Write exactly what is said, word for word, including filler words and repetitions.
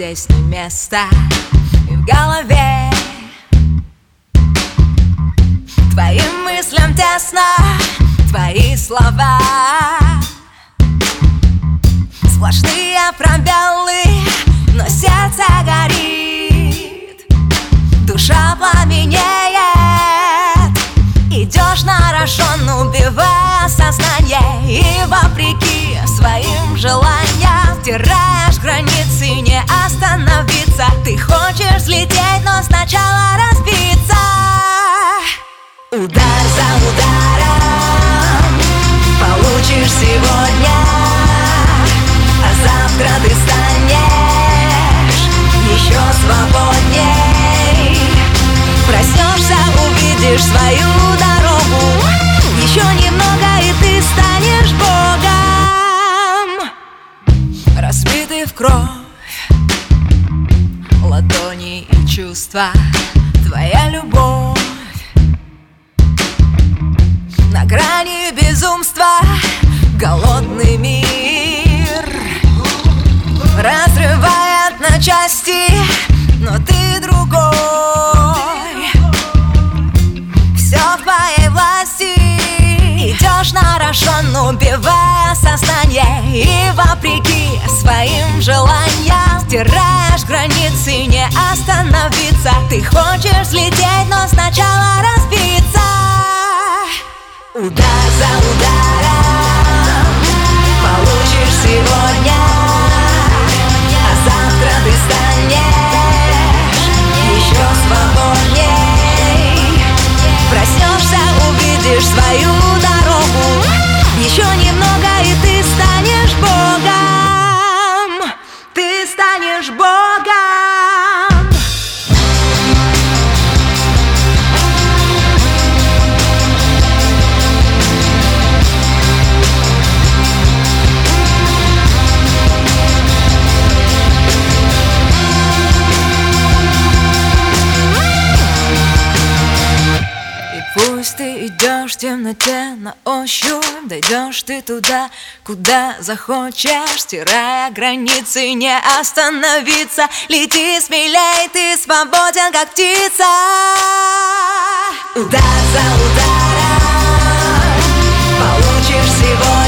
здесь не место. И в голове твоим мыслям тесно, твои слова сплошные пробелы, но сердце горит, душа пламенеет. Идешь на рожон, убивая сознание, и вопреки своим желаниям стираешь границы, не остановиться. Ты хочешь взлететь, но сначала разбиться. Удар за ударом получишь сегодня, а завтра ты станешь еще свободней. Проснешься, увидишь свою дорогу, еще немного, и ты станешь Богом. Разбитый в кровь ладони и чувства, твоя любовь на грани безумства. Голодный мир разрывает на части, но ты другой. Все в твоей власти. Идешь на рожон, убивая сознание, и вопреки своим желаниям стираешь границы, не остановиться. Ты хочешь взлететь, но сначала разбиться. Удар за ударом получишь сегодня, а завтра ты станешь еще свободней. Проснешься, увидишь свою дорогу, еще немного, и ты станешь Богом. Ты станешь Богом. Пусть ты идешь в темноте на ощупь, дойдешь ты туда, куда захочешь, стирая границы, не остановиться. Лети смелей, ты свободен, как птица. Удар за ударом получишь сегодня,